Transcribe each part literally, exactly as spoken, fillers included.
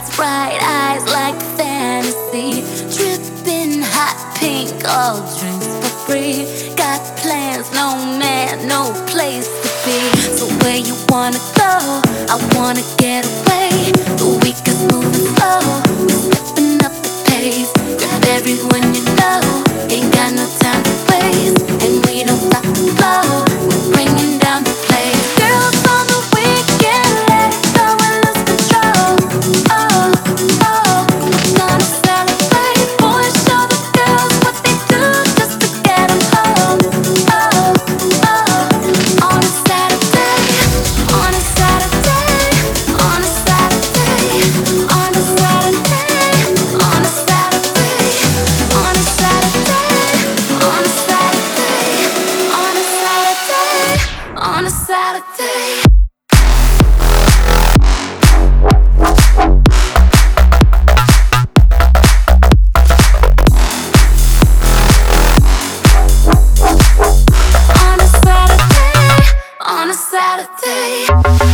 lights, bright eyes like fantasy. Dripping hot pink, all drinks for free. Got plans, no man, no place to be. So where you wanna go? I wanna get away. The week is moving slow, we're stepping up the pace. Grab everyone you know, ain't got no time to waste. And we don't stop the flow, we're bringing down the place. Girls on the weekend, let it go and lose control. Oh, oh, we're gonna celebrate. Boys show the girls what they do just to get them home. Oh, oh, on a Saturday, on a Saturday, on a Saturday, on a Saturday, on a Saturday, on a Saturday, on a Saturday, on a Saturday, on a Saturday. On a Saturday, on a Saturday.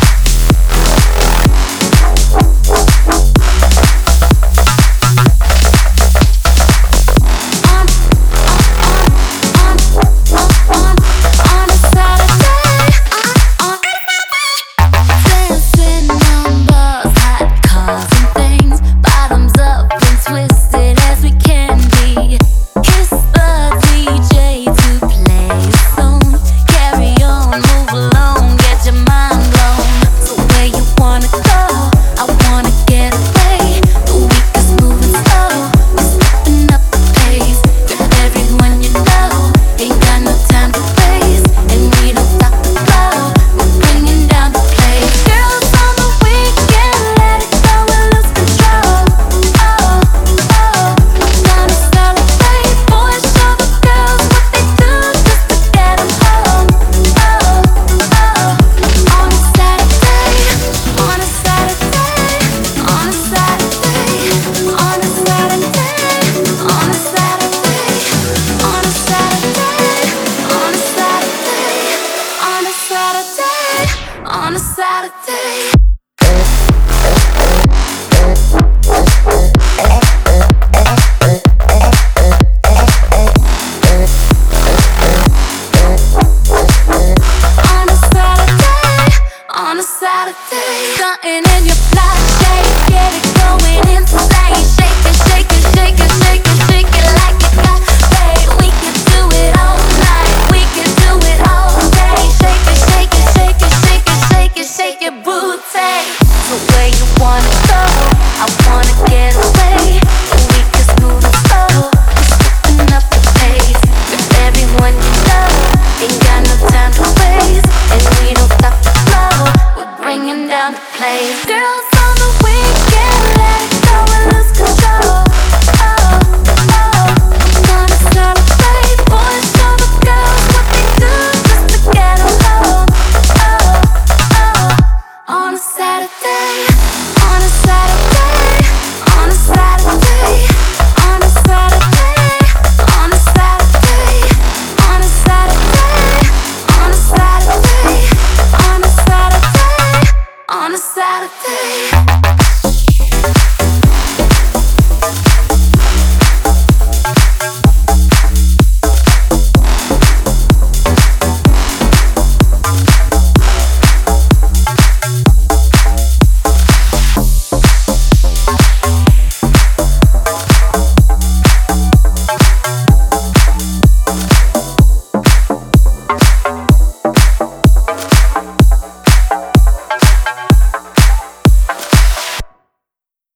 On, on, on, on, on a Saturday. On, dancing numbers, hot cars and things. Bottoms up and twisted as we can be. Kiss the D J to play a song. Carry on, move along, get your mind blown. So where you wanna go? I wanna get away. The week is moving slow, we're stepping up the pace. Grab everyone you know, ain't got no time to waste. And we don't stop the flow, we're bringing down the place. Girls on the weekend, let it go and lose control. Oh, oh, we're gonna celebrate. Boys show the girls what they do just to get them home. Oh, oh, on a Saturday, on a Saturday, on a Saturday, on a Saturday, on a Saturday, on a Saturday, on a Saturday, on a Saturday, on a Saturday. On a Saturday, on a Saturday. Something in your fly shape, get it going insane. Shake it, shake it, shake it, shake it, shake it like it got paid. We can do it all night, we can do it all day. Shake it, shake it, shake it, shake it, shake it, shake it, booty. So where you wanna go? I wanna get away. The week is moving slow, we're stepping up the pace. With everyone you know, ain't got no time to waste. And we don't stop the flow, we're bringing down the place.